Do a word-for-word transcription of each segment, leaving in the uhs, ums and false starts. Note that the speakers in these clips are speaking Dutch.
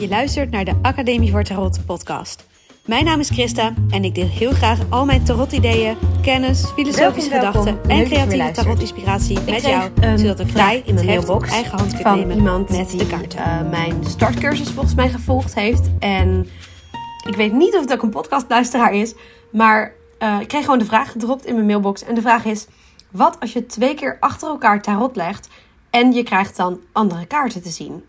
Je luistert naar de Academie voor Tarot podcast. Mijn naam is Christa en ik deel heel graag al mijn tarot-ideeën, kennis, filosofische welkom, gedachten welkom. en creatieve tarot-inspiratie met jou, zodat ik vrij in mijn mailbox eigen hand kan van nemen iemand met die de kaarten. uh, mijn startcursus volgens mij gevolgd heeft. En ik weet niet of het ook een podcastluisteraar is, maar uh, ik kreeg gewoon de vraag gedropt in mijn mailbox. En de vraag is, wat als je twee keer achter elkaar tarot legt en je krijgt dan andere kaarten te zien?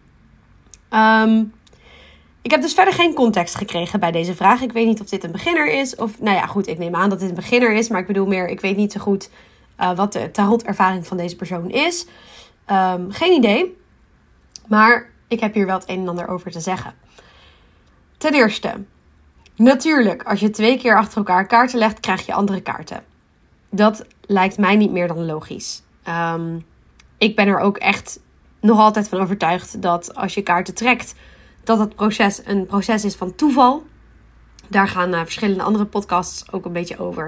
Um, ik heb dus verder geen context gekregen bij deze vraag. Ik weet niet of dit een beginner is. Of, nou ja, goed, ik neem aan dat dit een beginner is. Maar ik bedoel meer, ik weet niet zo goed uh, wat de tarotervaring van deze persoon is. Um, geen idee. Maar ik heb hier wel het een en ander over te zeggen. Ten eerste, natuurlijk, als je twee keer achter elkaar kaarten legt, krijg je andere kaarten. Dat lijkt mij niet meer dan logisch. Um, ik ben er ook echt nog altijd van overtuigd dat als je kaarten trekt, dat het proces een proces is van toeval. Daar gaan uh, verschillende andere podcasts ook een beetje over.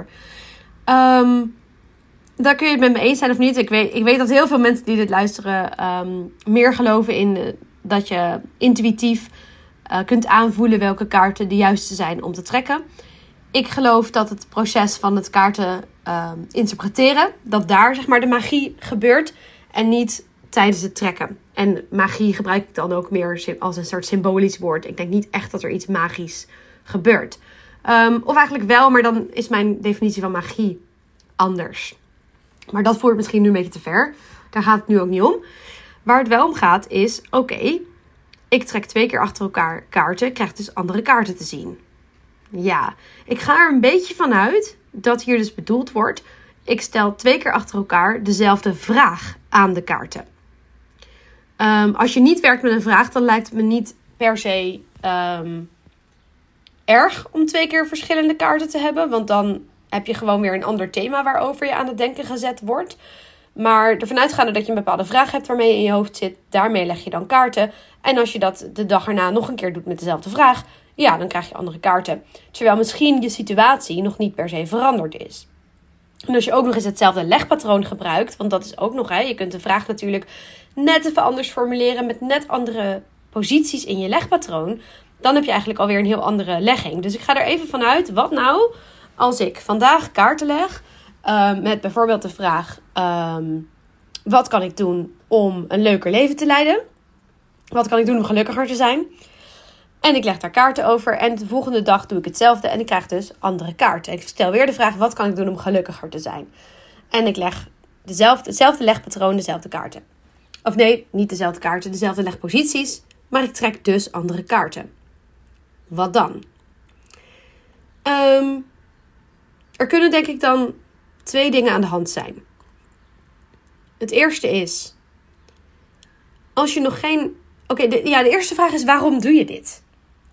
Um, daar kun je het met me eens zijn of niet. Ik weet, ik weet dat heel veel mensen die dit luisteren um, meer geloven in uh, dat je intuïtief uh, kunt aanvoelen welke kaarten de juiste zijn om te trekken. Ik geloof dat het proces van het kaarten uh, interpreteren, dat daar zeg maar de magie gebeurt en niet tijdens het trekken. En magie gebruik ik dan ook meer als een soort symbolisch woord. Ik denk niet echt dat er iets magisch gebeurt. Um, of eigenlijk wel, maar dan is mijn definitie van magie anders. Maar dat voert misschien nu een beetje te ver. Daar gaat het nu ook niet om. Waar het wel om gaat is, oké, okay, ik trek twee keer achter elkaar kaarten, krijg dus andere kaarten te zien. Ja, ik ga er een beetje van uit dat hier dus bedoeld wordt, ik stel twee keer achter elkaar dezelfde vraag aan de kaarten. Um, als je niet werkt met een vraag, dan lijkt het me niet per se um, erg om twee keer verschillende kaarten te hebben. Want dan heb je gewoon weer een ander thema waarover je aan het denken gezet wordt. Maar ervan uitgaande dat je een bepaalde vraag hebt waarmee je in je hoofd zit, daarmee leg je dan kaarten. En als je dat de dag erna nog een keer doet met dezelfde vraag, ja, dan krijg je andere kaarten. Terwijl misschien je situatie nog niet per se veranderd is. En als je ook nog eens hetzelfde legpatroon gebruikt, want dat is ook nog, hè, je kunt de vraag natuurlijk net even anders formuleren met net andere posities in je legpatroon, dan heb je eigenlijk alweer een heel andere legging. Dus ik ga er even vanuit, wat nou als ik vandaag kaarten leg uh, met bijvoorbeeld de vraag, um, wat kan ik doen om een leuker leven te leiden? Wat kan ik doen om gelukkiger te zijn? En ik leg daar kaarten over en de volgende dag doe ik hetzelfde en ik krijg dus andere kaarten. Ik stel weer de vraag, wat kan ik doen om gelukkiger te zijn? En ik leg dezelfde, hetzelfde legpatroon, dezelfde kaarten. Of nee, niet dezelfde kaarten, dezelfde legposities, maar ik trek dus andere kaarten. Wat dan? Um, er kunnen denk ik dan twee dingen aan de hand zijn. Het eerste is, als je nog geen... Oké, okay, ja, de eerste vraag is, waarom doe je dit?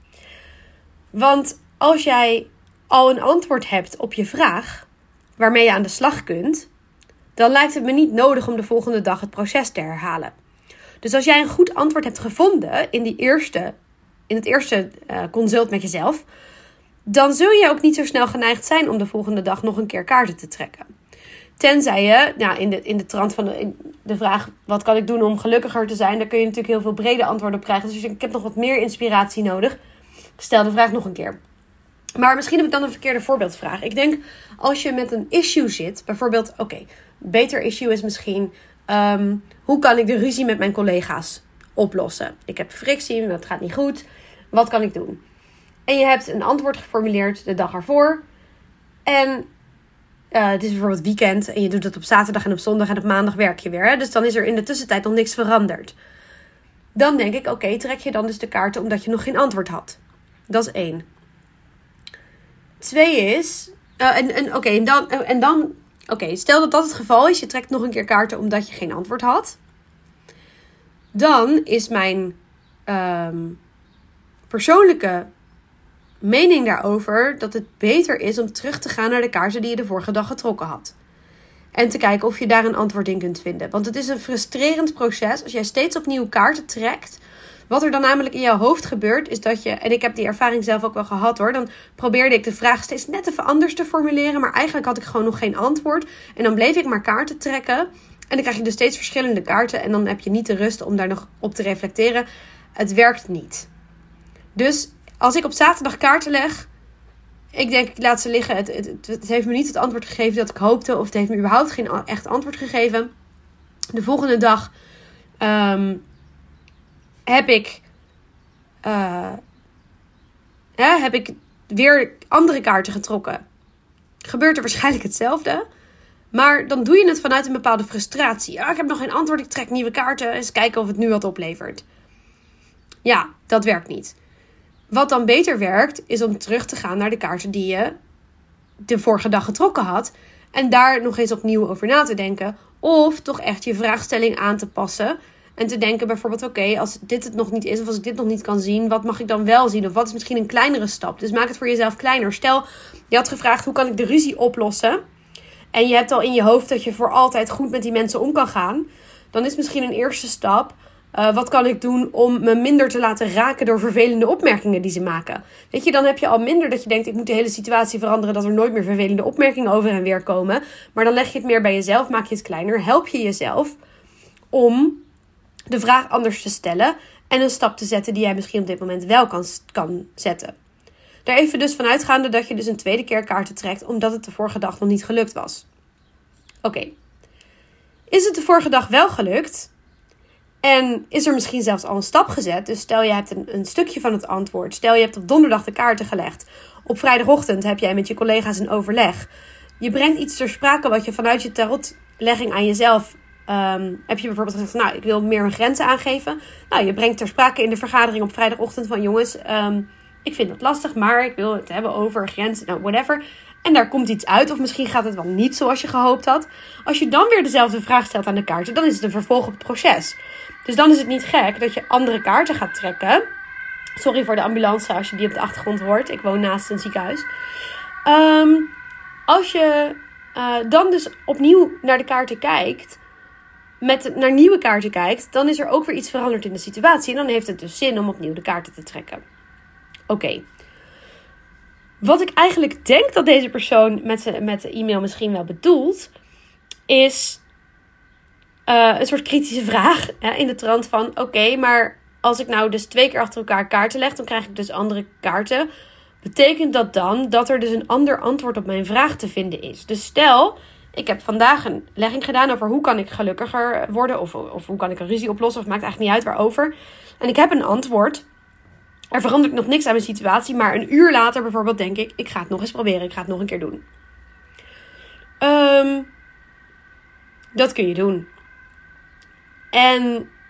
Want als jij al een antwoord hebt op je vraag, waarmee je aan de slag kunt, dan lijkt het me niet nodig om de volgende dag het proces te herhalen. Dus als jij een goed antwoord hebt gevonden in, die eerste, in het eerste uh, consult met jezelf, dan zul je ook niet zo snel geneigd zijn om de volgende dag nog een keer kaarten te trekken. Tenzij je, nou, in de, in de trant van de, de vraag, wat kan ik doen om gelukkiger te zijn? Daar kun je natuurlijk heel veel brede antwoorden op krijgen. Dus ik heb nog wat meer inspiratie nodig. Stel de vraag nog een keer. Maar misschien heb ik dan een verkeerde voorbeeldvraag. Ik denk, als je met een issue zit, bijvoorbeeld, oké, okay, beter issue is misschien, um, hoe kan ik de ruzie met mijn collega's oplossen? Ik heb frictie, dat gaat niet goed. Wat kan ik doen? En je hebt een antwoord geformuleerd de dag ervoor. En Uh, het is bijvoorbeeld weekend en je doet het op zaterdag en op zondag en op maandag werk je weer. Hè? Dus dan is er in de tussentijd nog niks veranderd. Dan denk ik, oké, okay, trek je dan dus de kaarten omdat je nog geen antwoord had. Dat is één. Twee is, uh, en, en oké, okay, en dan, en dan oké, okay, stel dat dat het geval is, je trekt nog een keer kaarten omdat je geen antwoord had. Dan is mijn um, persoonlijke mening daarover dat het beter is om terug te gaan naar de kaarten die je de vorige dag getrokken had. En te kijken of je daar een antwoord in kunt vinden. Want het is een frustrerend proces als jij steeds opnieuw kaarten trekt. Wat er dan namelijk in jouw hoofd gebeurt is dat je, en ik heb die ervaring zelf ook wel gehad hoor, dan probeerde ik de vraag steeds net even anders te formuleren, maar eigenlijk had ik gewoon nog geen antwoord. En dan bleef ik maar kaarten trekken. En dan krijg je dus steeds verschillende kaarten en dan heb je niet de rust om daar nog op te reflecteren. Het werkt niet. Dus als ik op zaterdag kaarten leg, ik denk ik laat ze liggen. Het, het, het heeft me niet het antwoord gegeven dat ik hoopte. Of het heeft me überhaupt geen echt antwoord gegeven. De volgende dag um, heb ik... Uh, ja, heb ik weer andere kaarten getrokken. Gebeurt er waarschijnlijk hetzelfde. Maar dan doe je het vanuit een bepaalde frustratie. Ah, ik heb nog geen antwoord, ik trek nieuwe kaarten. Eens kijken of het nu wat oplevert. Ja, dat werkt niet. Wat dan beter werkt, is om terug te gaan naar de kaarten die je de vorige dag getrokken had. En daar nog eens opnieuw over na te denken. Of toch echt je vraagstelling aan te passen. En te denken bijvoorbeeld, oké, okay, als dit het nog niet is, of als ik dit nog niet kan zien, wat mag ik dan wel zien? Of wat is misschien een kleinere stap? Dus maak het voor jezelf kleiner. Stel, je had gevraagd, hoe kan ik de ruzie oplossen? En je hebt al in je hoofd dat je voor altijd goed met die mensen om kan gaan. Dan is misschien een eerste stap, uh, wat kan ik doen om me minder te laten raken door vervelende opmerkingen die ze maken? Weet je, dan heb je al minder dat je denkt, ik moet de hele situatie veranderen, dat er nooit meer vervelende opmerkingen over en weer komen. Maar dan leg je het meer bij jezelf, maak je het kleiner, help je jezelf om de vraag anders te stellen en een stap te zetten die jij misschien op dit moment wel kan, kan zetten. Daar even dus vanuitgaande dat je dus een tweede keer kaarten trekt, omdat het de vorige dag nog niet gelukt was. Oké. Okay. Is het de vorige dag wel gelukt? En is er misschien zelfs al een stap gezet? Dus stel je hebt een, een stukje van het antwoord. Stel je hebt op donderdag de kaarten gelegd. Op vrijdagochtend heb jij met je collega's een overleg. Je brengt iets ter sprake wat je vanuit je tarotlegging aan jezelf... Um, heb je bijvoorbeeld gezegd, nou, ik wil meer mijn grenzen aangeven. Nou, je brengt ter sprake in de vergadering op vrijdagochtend van, jongens, um, ik vind dat lastig, maar ik wil het hebben over grenzen, nou, whatever. En daar komt iets uit, of misschien gaat het wel niet zoals je gehoopt had. Als je dan weer dezelfde vraag stelt aan de kaarten, dan is het een vervolg op het proces. Dus dan is het niet gek dat je andere kaarten gaat trekken. Sorry voor de ambulance als je die op de achtergrond hoort. Ik woon naast een ziekenhuis. Um, als je uh, dan dus opnieuw naar de kaarten kijkt, met naar nieuwe kaarten kijkt, dan is er ook weer iets veranderd in de situatie. En dan heeft het dus zin om opnieuw de kaarten te trekken. Oké. Okay. Wat ik eigenlijk denk dat deze persoon met, de, met de e-mail misschien wel bedoelt, is uh, een soort kritische vraag. Hè, in de trant van, oké, okay, maar als ik nou dus twee keer achter elkaar kaarten leg, dan krijg ik dus andere kaarten. Betekent dat dan dat er dus een ander antwoord op mijn vraag te vinden is? Dus stel, ik heb vandaag een legging gedaan over hoe kan ik gelukkiger worden, of, of hoe kan ik een ruzie oplossen, of maakt eigenlijk niet uit waarover. En ik heb een antwoord. Er verandert nog niks aan mijn situatie, maar een uur later bijvoorbeeld denk ik, ik ga het nog eens proberen, ik ga het nog een keer doen. Um, dat kun je doen. En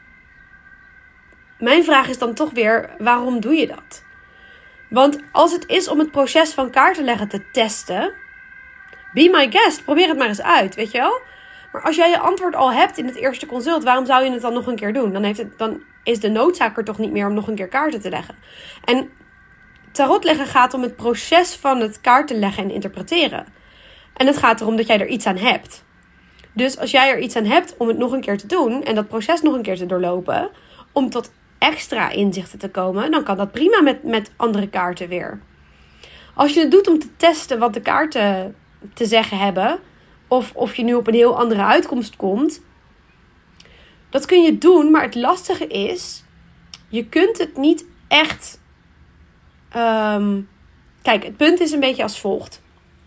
mijn vraag is dan toch weer, waarom doe je dat? Want als het is om het proces van kaarten leggen te testen, be my guest, probeer het maar eens uit, weet je wel? Maar als jij je antwoord al hebt in het eerste consult, waarom zou je het dan nog een keer doen? Dan, heeft het, dan is de noodzaak er toch niet meer om nog een keer kaarten te leggen. En tarot leggen gaat om het proces van het kaarten leggen en interpreteren. En het gaat erom dat jij er iets aan hebt. Dus als jij er iets aan hebt om het nog een keer te doen en dat proces nog een keer te doorlopen, om tot extra inzichten te komen, dan kan dat prima met, met andere kaarten weer. Als je het doet om te testen wat de kaarten te zeggen hebben, of, of je nu op een heel andere uitkomst komt, dat kun je doen, maar het lastige is, je kunt het niet echt... Um, kijk, het punt is een beetje als volgt.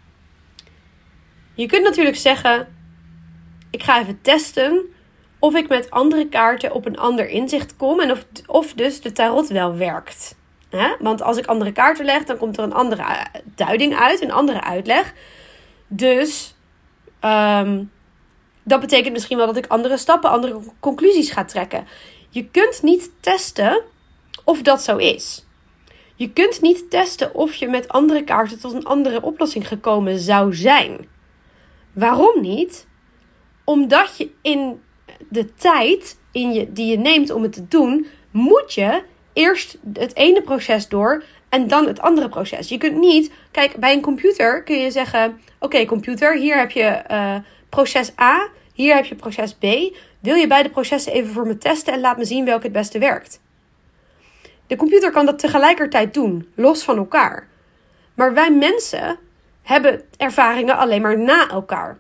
Je kunt natuurlijk zeggen, ik ga even testen of ik met andere kaarten op een ander inzicht kom en of, of dus de tarot wel werkt. Hè? Want als ik andere kaarten leg, dan komt er een andere duiding uit, een andere uitleg. Dus um, dat betekent misschien wel dat ik andere stappen, andere conclusies ga trekken. Je kunt niet testen of dat zo is. Je kunt niet testen of je met andere kaarten tot een andere oplossing gekomen zou zijn. Waarom niet? Omdat je in de tijd in je, die je neemt om het te doen, moet je eerst het ene proces door en dan het andere proces. Je kunt niet, kijk, bij een computer kun je zeggen, oké okay, computer, hier heb je uh, proces A, hier heb je proces B. Wil je beide processen even voor me testen en laat me zien welke het beste werkt? De computer kan dat tegelijkertijd doen, los van elkaar. Maar wij mensen hebben ervaringen alleen maar na elkaar.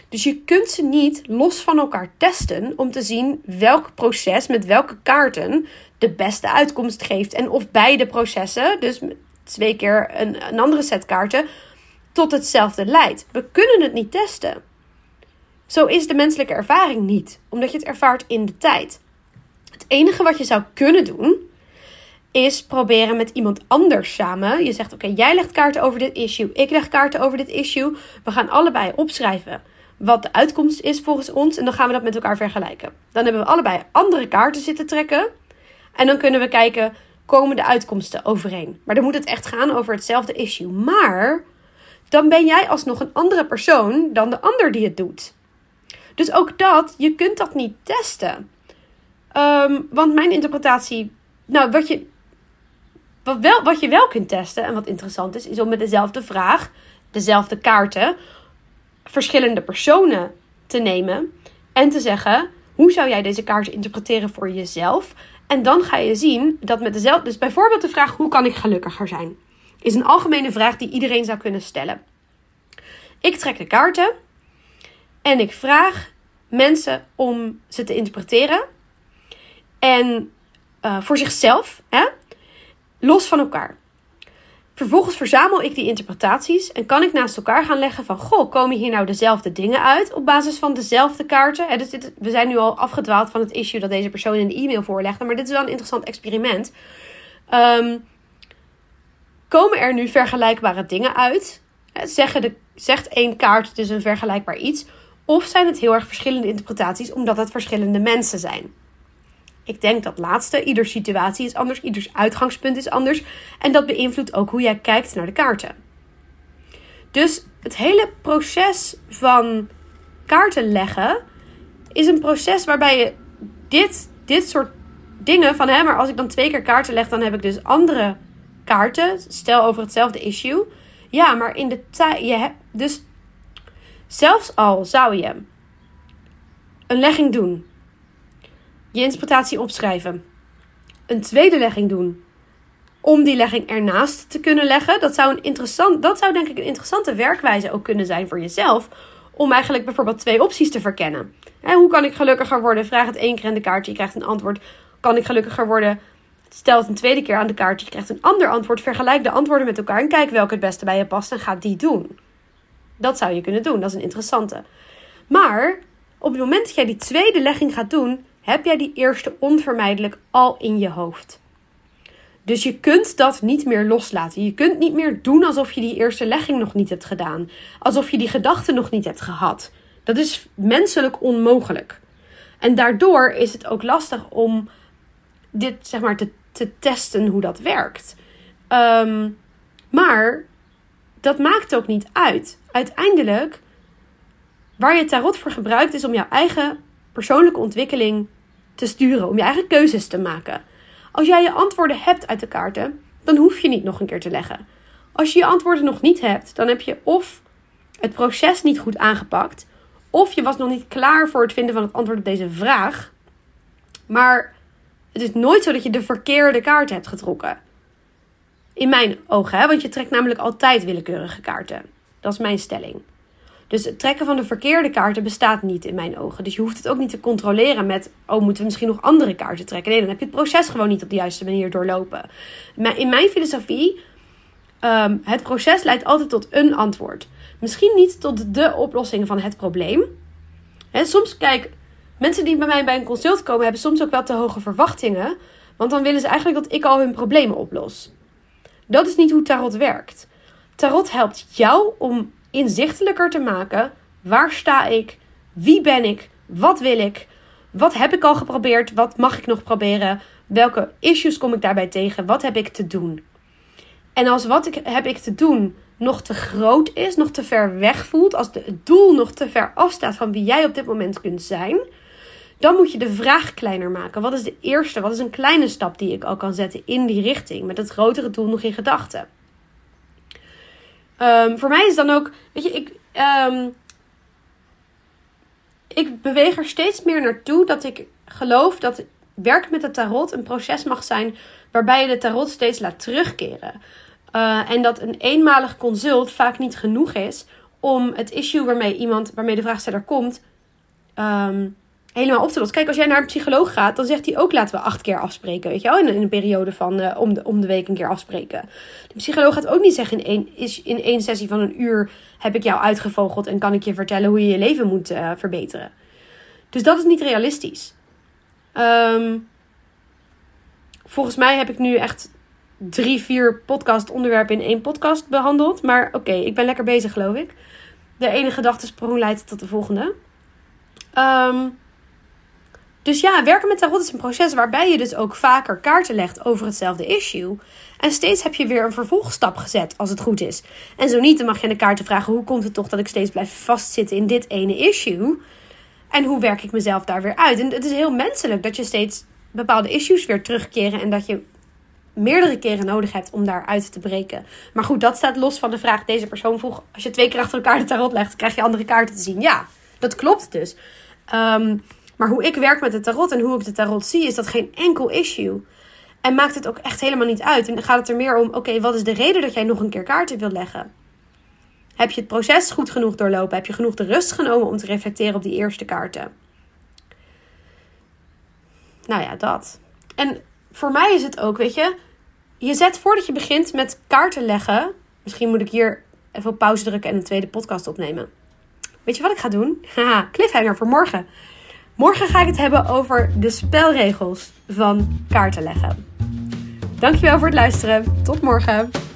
Dus je kunt ze niet los van elkaar testen om te zien welk proces met welke kaarten de beste uitkomst geeft. En of beide processen, dus twee keer een, een andere set kaarten, tot hetzelfde leidt. We kunnen het niet testen. Zo is de menselijke ervaring niet, omdat je het ervaart in de tijd. Het enige wat je zou kunnen doen, is proberen met iemand anders samen. Je zegt, oké, okay, jij legt kaarten over dit issue, ik leg kaarten over dit issue. We gaan allebei opschrijven wat de uitkomst is volgens ons en dan gaan we dat met elkaar vergelijken. Dan hebben we allebei andere kaarten zitten trekken en dan kunnen we kijken, komen de uitkomsten overeen. Maar dan moet het echt gaan over hetzelfde issue. Maar dan ben jij alsnog een andere persoon dan de ander die het doet. Dus ook dat, je kunt dat niet testen. Um, want mijn interpretatie, nou wat je, wat, wel, wat je wel kunt testen en wat interessant is, is om met dezelfde vraag, dezelfde kaarten, verschillende personen te nemen en te zeggen, hoe zou jij deze kaarten interpreteren voor jezelf? En dan ga je zien dat met dezelfde, dus bijvoorbeeld de vraag, hoe kan ik gelukkiger zijn? Is een algemene vraag die iedereen zou kunnen stellen. Ik trek de kaarten en ik vraag mensen om ze te interpreteren. En uh, voor zichzelf, hè, los van elkaar. Vervolgens verzamel ik die interpretaties en kan ik naast elkaar gaan leggen van, goh, komen hier nou dezelfde dingen uit op basis van dezelfde kaarten? Hè, dus dit, we zijn nu al afgedwaald van het issue dat deze persoon in de e-mail voorlegde, maar dit is wel een interessant experiment. Um, komen er nu vergelijkbare dingen uit? Zeggen de, zegt één kaart dus een vergelijkbaar iets? Of zijn het heel erg verschillende interpretaties omdat het verschillende mensen zijn? Ik denk dat laatste. Ieders situatie is anders. Ieders uitgangspunt is anders. En dat beïnvloedt ook hoe jij kijkt naar de kaarten. Dus het hele proces van kaarten leggen is een proces waarbij je dit, dit soort dingen van, hè, maar als ik dan twee keer kaarten leg, dan heb ik dus andere kaarten. Stel over hetzelfde issue. Ja, maar in de tijd, je hebt dus zelfs al zou je een legging doen, je interpretatie opschrijven, een tweede legging doen, om die legging ernaast te kunnen leggen. Dat zou, een interessant, dat zou denk ik een interessante werkwijze ook kunnen zijn voor jezelf, om eigenlijk bijvoorbeeld twee opties te verkennen. He, hoe kan ik gelukkiger worden? Vraag het één keer aan de kaartje, je krijgt een antwoord. Kan ik gelukkiger worden? Stel het een tweede keer aan de kaartje, je krijgt een ander antwoord. Vergelijk de antwoorden met elkaar en kijk welke het beste bij je past en ga die doen. Dat zou je kunnen doen, dat is een interessante. Maar op het moment dat jij die tweede legging gaat doen, heb jij die eerste onvermijdelijk al in je hoofd. Dus je kunt dat niet meer loslaten. Je kunt niet meer doen alsof je die eerste legging nog niet hebt gedaan. Alsof je die gedachte nog niet hebt gehad. Dat is menselijk onmogelijk. En daardoor is het ook lastig om dit zeg maar te, te testen hoe dat werkt. Um, maar dat maakt ook niet uit. Uiteindelijk, waar je tarot voor gebruikt, is om jouw eigen persoonlijke ontwikkeling te sturen. Om je eigen keuzes te maken. Als jij je antwoorden hebt uit de kaarten, dan hoef je niet nog een keer te leggen. Als je je antwoorden nog niet hebt, dan heb je of het proces niet goed aangepakt, of je was nog niet klaar voor het vinden van het antwoord op deze vraag. Maar het is nooit zo dat je de verkeerde kaart hebt getrokken. In mijn ogen, hè? Want je trekt namelijk altijd willekeurige kaarten. Dat is mijn stelling. Dus het trekken van de verkeerde kaarten bestaat niet in mijn ogen. Dus je hoeft het ook niet te controleren met, oh, moeten we misschien nog andere kaarten trekken? Nee, dan heb je het proces gewoon niet op de juiste manier doorlopen. Maar in mijn filosofie, um, het proces leidt altijd tot een antwoord. Misschien niet tot de oplossing van het probleem. He, soms, kijk, mensen die bij mij bij een consult komen, hebben soms ook wel te hoge verwachtingen. Want dan willen ze eigenlijk dat ik al hun problemen oplos. Dat is niet hoe tarot werkt. Tarot helpt jou om inzichtelijker te maken. Waar sta ik? Wie ben ik? Wat wil ik? Wat heb ik al geprobeerd? Wat mag ik nog proberen? Welke issues kom ik daarbij tegen? Wat heb ik te doen? En als wat ik, heb ik te doen nog te groot is, nog te ver weg voelt, als de, het doel nog te ver afstaat van wie jij op dit moment kunt zijn, dan moet je de vraag kleiner maken. Wat is de eerste? Wat is een kleine stap die ik al kan zetten in die richting, met het grotere doel nog in gedachten? Um, voor mij is dan ook, weet je, ik, um, ik beweeg er steeds meer naartoe dat ik geloof dat werk met de tarot een proces mag zijn waarbij je de tarot steeds laat terugkeren. Uh, en dat een eenmalig consult vaak niet genoeg is om het issue waarmee iemand, waarmee de vraagsteller komt, um, helemaal op te lossen. Kijk, als jij naar een psycholoog gaat, dan zegt hij ook laten we acht keer afspreken. Weet je wel, in, in een periode van uh, om, de, om de week een keer afspreken. De psycholoog gaat ook niet zeggen in één, is, in één sessie van een uur heb ik jou uitgevogeld en kan ik je vertellen hoe je je leven moet uh, verbeteren. Dus dat is niet realistisch. Um, volgens mij heb ik nu echt drie, vier podcast onderwerpen in één podcast behandeld. Maar oké, okay, ik ben lekker bezig, geloof ik. De ene gedachtesprong leidt tot de volgende. Um, dus ja, werken met tarot is een proces waarbij je dus ook vaker kaarten legt over hetzelfde issue. En steeds heb je weer een vervolgstap gezet, als het goed is. En zo niet, dan mag je aan de kaarten vragen, hoe komt het toch dat ik steeds blijf vastzitten in dit ene issue? En hoe werk ik mezelf daar weer uit? En het is heel menselijk dat je steeds bepaalde issues weer terugkeren en dat je meerdere keren nodig hebt om daaruit te breken. Maar goed, dat staat los van de vraag. Deze persoon vroeg, als je twee keer achter elkaar de tarot legt, krijg je andere kaarten te zien. Ja, dat klopt dus. Um, maar hoe ik werk met de tarot en hoe ik de tarot zie, is dat geen enkel issue. En maakt het ook echt helemaal niet uit. En dan gaat het er meer om, oké, okay, wat is de reden dat jij nog een keer kaarten wil leggen? Heb je het proces goed genoeg doorlopen? Heb je genoeg de rust genomen om te reflecteren op die eerste kaarten? Nou ja, dat. En voor mij is het ook, weet je, je zet voordat je begint met kaarten leggen. Misschien moet ik hier even op pauze drukken en een tweede podcast opnemen. Weet je wat ik ga doen? Haha, cliffhanger voor morgen. Morgen ga ik het hebben over de spelregels van kaarten leggen. Dankjewel voor het luisteren. Tot morgen.